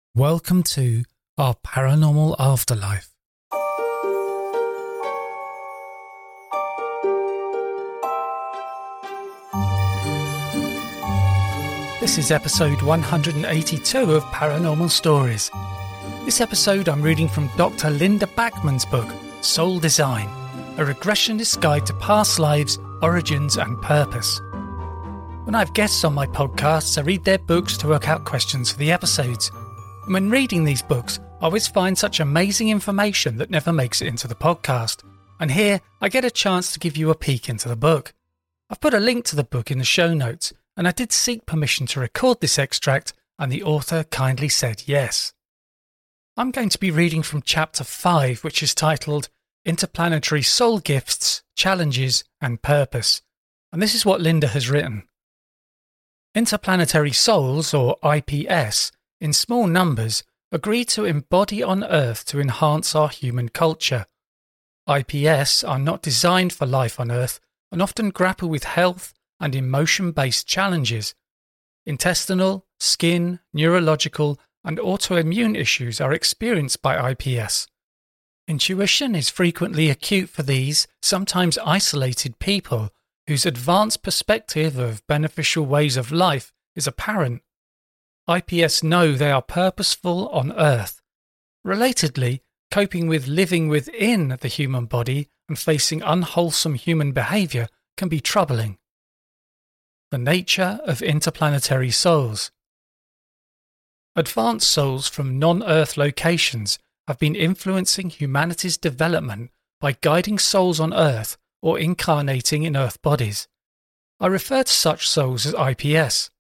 Welcome to our paranormal afterlife. This is episode 182 of Paranormal Stories. This episode I'm reading from Dr. Linda Backman's book, Soul Design, a regressionist guide to past lives, origins and purpose. When I have guests on my podcasts, I read their books to work out questions for the episodes. And when reading these books, I always find such amazing information that never makes it into the podcast. And here, I get a chance to give you a peek into the book. I've put a link to the book in the show notes, and I did seek permission to record this extract, and the author kindly said yes. I'm going to be reading from chapter 5, which is titled Interplanetary Soul Gifts, Challenges and Purpose. And this is what Linda has written. Interplanetary souls, or IPS, in small numbers, agree to embody on Earth to enhance our human culture. IPS are not designed for life on Earth and often grapple with health and emotion-based challenges. Intestinal, skin, neurological, and autoimmune issues are experienced by IPS. Intuition is frequently acute for these, sometimes isolated people whose advanced perspective of beneficial ways of life is apparent. IPS know they are purposeful on Earth. Relatedly, coping with living within the human body and facing unwholesome human behaviour can be troubling. The nature of interplanetary souls. Advanced souls from non-Earth locations have been influencing humanity's development by guiding souls on Earth or incarnating in Earth bodies. I refer to such souls as IPS.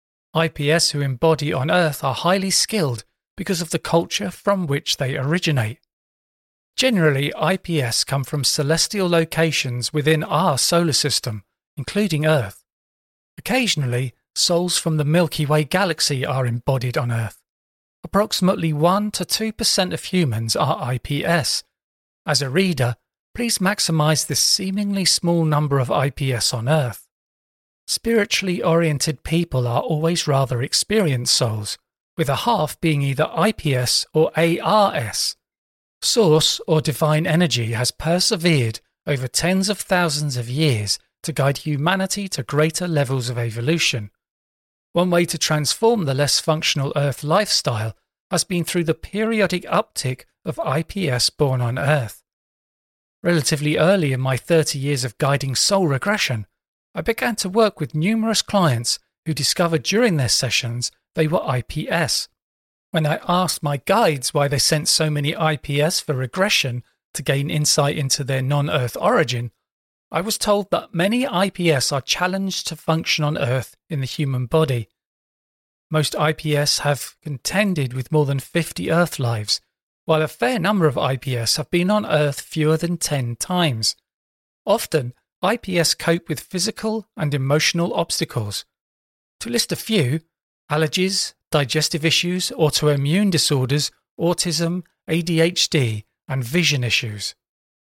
IPS who embody on Earth are highly skilled because of the culture from which they originate. Generally, IPS come from celestial locations within our solar system, including Earth. Occasionally, souls from the Milky Way galaxy are embodied on Earth. Approximately 1 to 2% of humans are IPS. As a reader, please maximize this seemingly small number of IPS on Earth. Spiritually oriented people are always rather experienced souls, with a half being either IPS or ARS. Source or divine energy has persevered over tens of thousands of years to guide humanity to greater levels of evolution. One way to transform the less functional Earth lifestyle has been through the periodic uptick of IPS born on Earth. Relatively early in my 30 years of guiding soul regression, I began to work with numerous clients who discovered during their sessions they were IPS. When I asked my guides why they sent so many IPS for regression to gain insight into their non-Earth origin, I was told that many IPS are challenged to function on Earth in the human body. Most IPS have contended with more than 50 Earth lives, while a fair number of IPS have been on Earth fewer than 10 times. Often, IPS cope with physical and emotional obstacles. To list a few, allergies, digestive issues, autoimmune disorders, autism, ADHD, and vision issues.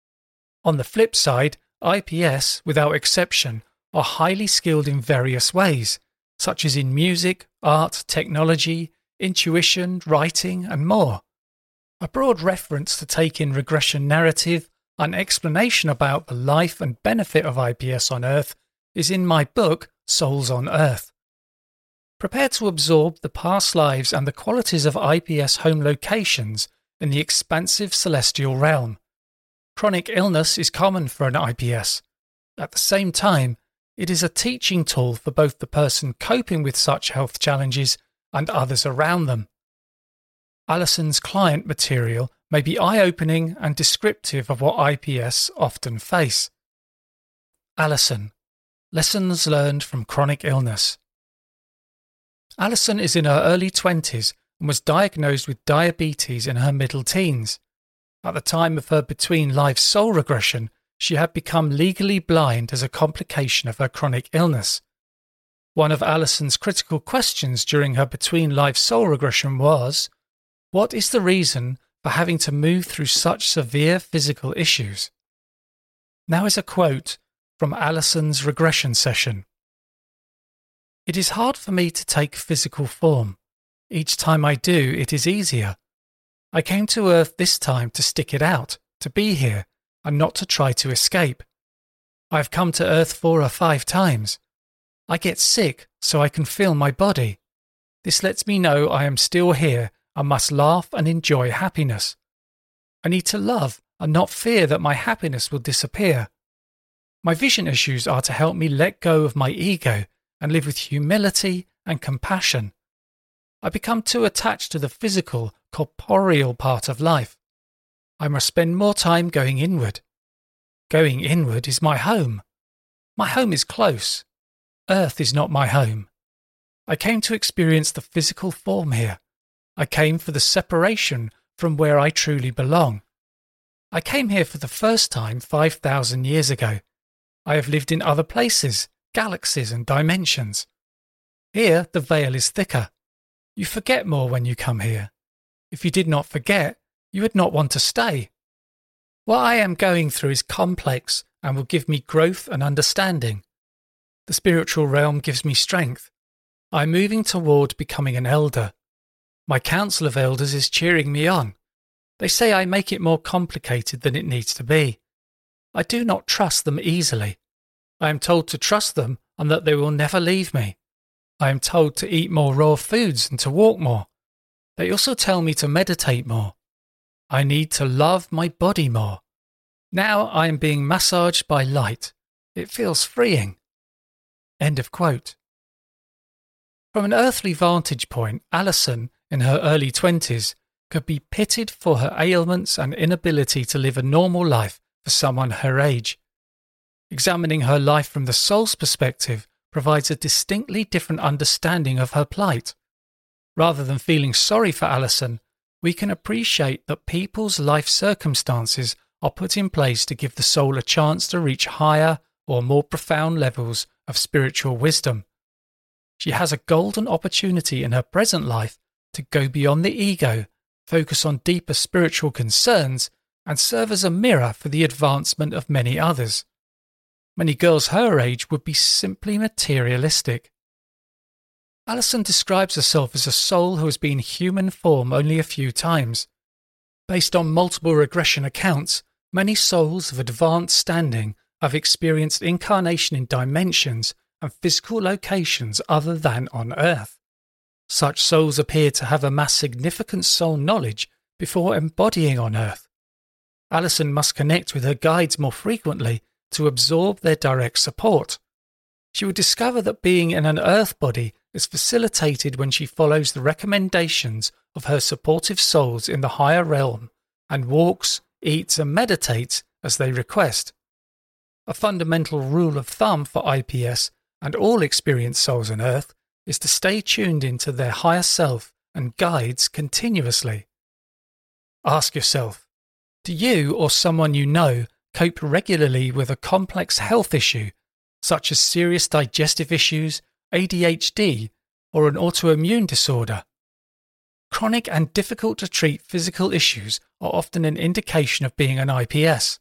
On the flip side, IPS, without exception, are highly skilled in various ways, such as in music, art, technology, intuition, writing, and more. A broad reference to take in regression narrative, an explanation about the life and benefit of IPS on Earth is in my book, Souls on Earth. Prepare to absorb the past lives and the qualities of IPS home locations in the expansive celestial realm. Chronic illness is common for an IPS. At the same time, it is a teaching tool for both the person coping with such health challenges and others around them. Alison's client material may be eye-opening and descriptive of what IPS often face. Alison, lessons learned from chronic illness. Alison is in her early 20s and was diagnosed with diabetes in her middle teens. At the time of her between-life soul regression, she had become legally blind as a complication of her chronic illness. One of Alison's critical questions during her between-life soul regression was, what is the reason for having to move through such severe physical issues? Now is a quote from Alison's regression session. It is hard for me to take physical form. each time I do, it is easier. I came to Earth this time to stick it out, to be here, and not to try to escape. I have come to Earth 4 or 5 times. I get sick so I can feel my body. This lets me know I am still here and must laugh and enjoy happiness. I need to love and not fear that my happiness will disappear. My vision issues are to help me let go of my ego and live with humility and compassion. I become too attached to the physical, corporeal part of life. I must spend more time going inward. Going inward is my home. My home is close. Earth is not my home. I came to experience the physical form here. I came for the separation from where I truly belong. I came here for the first time 5,000 years ago. I have lived in other places, galaxies and dimensions. Here the veil is thicker. You forget more when you come here. If you did not forget, you would not want to stay. What I am going through is complex and will give me growth and understanding. The spiritual realm gives me strength. I am moving toward becoming an elder. My council of elders is cheering me on. They say I make it more complicated than it needs to be. I do not trust them easily. I am told to trust them and that they will never leave me. I am told to eat more raw foods and to walk more. They also tell me to meditate more. I need to love my body more. Now I am being massaged by light. It feels freeing. End of quote. From an earthly vantage point, Alison, in her early 20s, could be pitied for her ailments and inability to live a normal life for someone her age. Examining her life from the soul's perspective provides a distinctly different understanding of her plight. Rather than feeling sorry for Alison, we can appreciate that people's life circumstances are put in place to give the soul a chance to reach higher or more profound levels of spiritual wisdom. She has a golden opportunity in her present life to go beyond the ego, focus on deeper spiritual concerns, and serve as a mirror for the advancement of many others. Many girls her age would be simply materialistic. Alison describes herself as a soul who has been human form only a few times. Based on multiple regression accounts, many souls of advanced standing have experienced incarnation in dimensions and physical locations other than on Earth. Such souls appear to have amassed significant soul knowledge before embodying on Earth. Alison must connect with her guides more frequently to absorb their direct support. She will discover that being in an Earth body is facilitated when she follows the recommendations of her supportive souls in the higher realm and walks, eats and meditates as they request. A fundamental rule of thumb for IPS and all experienced souls on Earth is to stay tuned into their higher self and guides continuously. Ask yourself, do you or someone you know cope regularly with a complex health issue, such as serious digestive issues, ADHD, or an autoimmune disorder? Chronic and difficult to treat physical issues are often an indication of being an IPS.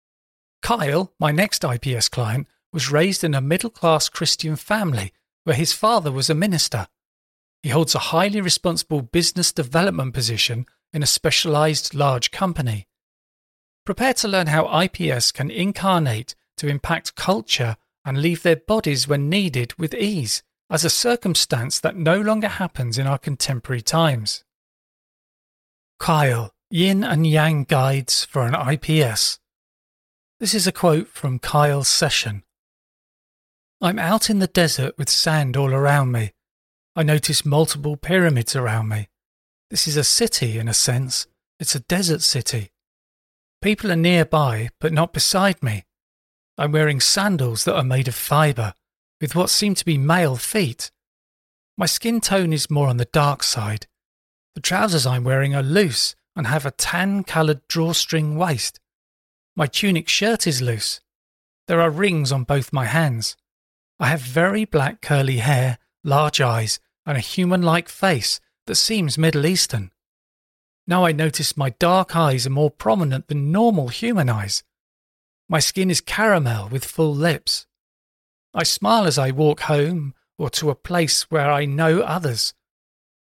Kyle, my next IPS client, was raised in a middle-class Christian family where his father was a minister. He holds a highly responsible business development position in a specialized large company. Prepare to learn how IPS can incarnate to impact culture and leave their bodies when needed with ease, as a circumstance that no longer happens in our contemporary times. Kyle, Yin and Yang Guides for an IPS. This is a quote from Kyle's session. I'm out in the desert with sand all around me. I notice multiple pyramids around me. This is a city in a sense. It's a desert city. People are nearby, but not beside me. I'm wearing sandals that are made of fibre, with what seem to be male feet. My skin tone is more on the dark side. The trousers I'm wearing are loose and have a tan-coloured drawstring waist. My tunic shirt is loose. There are rings on both my hands. I have very black curly hair, large eyes, and a human-like face that seems Middle Eastern. Now I notice my dark eyes are more prominent than normal human eyes. My skin is caramel with full lips. I smile as I walk home or to a place where I know others.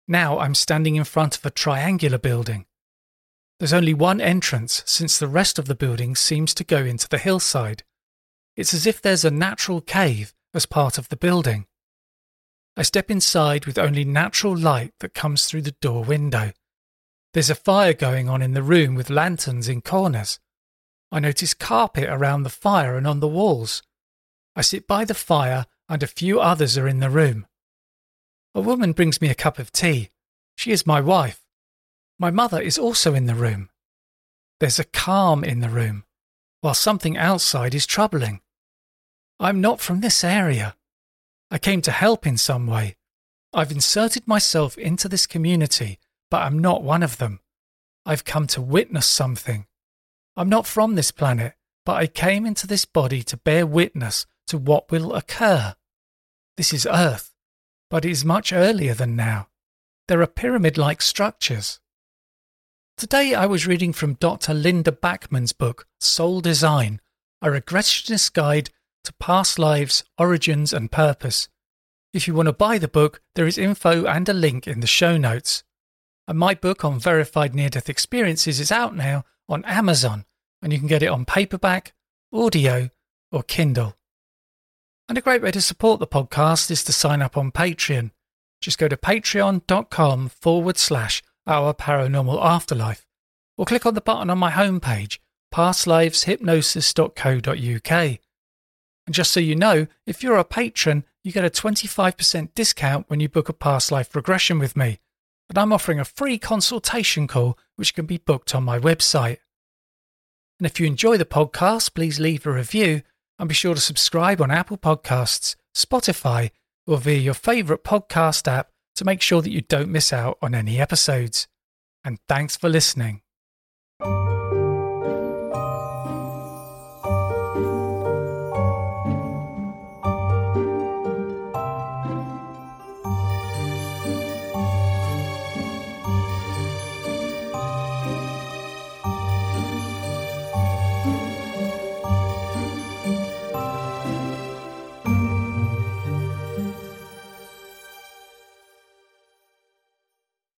Now I'm standing in front of a triangular building. There's only one entrance since the rest of the building seems to go into the hillside. It's as if there's a natural cave as part of the building. I step inside with only natural light that comes through the door window. There's a fire going on in the room with lanterns in corners. I notice carpet around the fire and on the walls. I sit by the fire and a few others are in the room. A woman brings me a cup of tea. She is my wife. My mother is also in the room. There's a calm in the room, while something outside is troubling. I'm not from this area. I came to help in some way. I've inserted myself into this community, but I'm not one of them. I've come to witness something. I'm not from this planet, but I came into this body to bear witness to what will occur. This is Earth, but it is much earlier than now. There are pyramid-like structures. Today I was reading from Dr. Linda Backman's book, Soul Design, a regressionist guide to past lives, origins and purpose. If you want to buy the book, there is info and a link in the show notes. And my book on verified near-death experiences is out now on Amazon, and you can get it on paperback, audio or Kindle. And a great way to support the podcast is to sign up on Patreon. Just go to patreon.com/Our Paranormal Afterlife, or click on the button on my homepage, pastliveshypnosis.co.uk. And just so you know, if you're a patron, you get a 25% discount when you book a past life regression with me, and I'm offering a free consultation call which can be booked on my website. And if you enjoy the podcast, please leave a review and be sure to subscribe on Apple Podcasts, Spotify, or via your favourite podcast app to make sure that you don't miss out on any episodes. And thanks for listening.